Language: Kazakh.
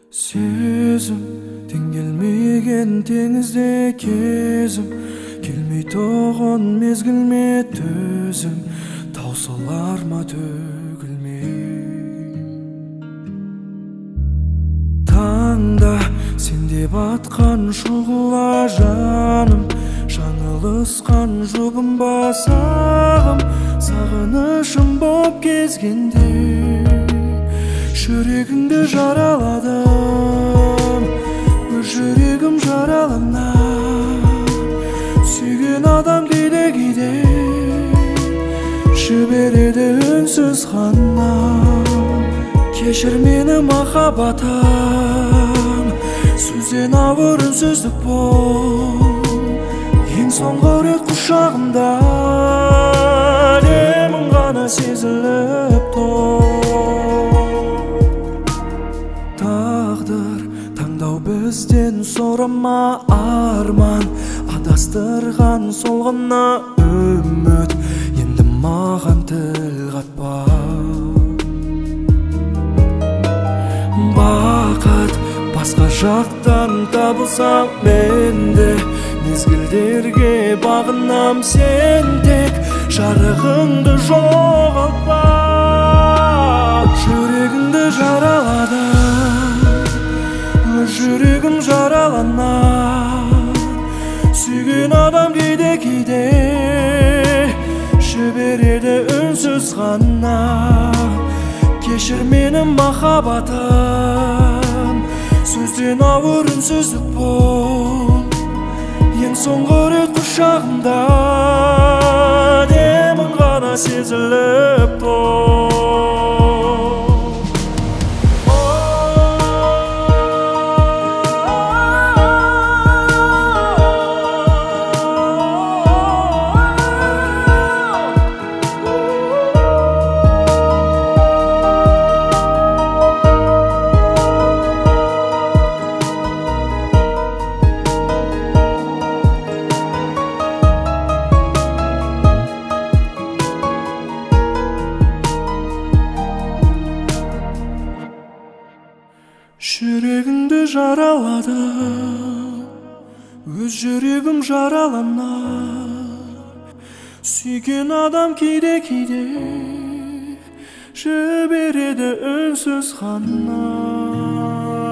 Сезім тең келмеген теңізде кезім, келмей тоғын мезгілме төзім, таусылар ма төгілмей. Таңда сенде батқан шұғыла жаным, жаңылысқан жұбым басағым, сағынышым боп кезгенде жүрегіңді жараладым, өз жүрегім жаралана. Сүйген адам кейде жібереді үнсіз ғана. Кешір мені махаббатым, сөзден ауыр үнсіздік бол. Ең соңғы рет құшағымда демің ғана сезіліп тұр. Тағдыр таңдау бізден сұрама арман, адастырған сол ғана үміт, енді маған тіл қатпа. Бақыт басқа жақтан табылса менде, мезгілдерге бағынам, сен тек жарығыңды жоғалтпа. Жүрегіңді жараладым, өз жүрегім жаралана. Сүйген адам кейде жібереді үнсіз ғана. Кешір мені махаббатым, сөзден ауыр үнсіздік бол. Ең соңғы рет құшағымда демің ғана сезіліп тұр. Жүрегіңді жараладым, өз жүрегім жаралана. Сүйген адам кейде жібереді үнсіз ғана.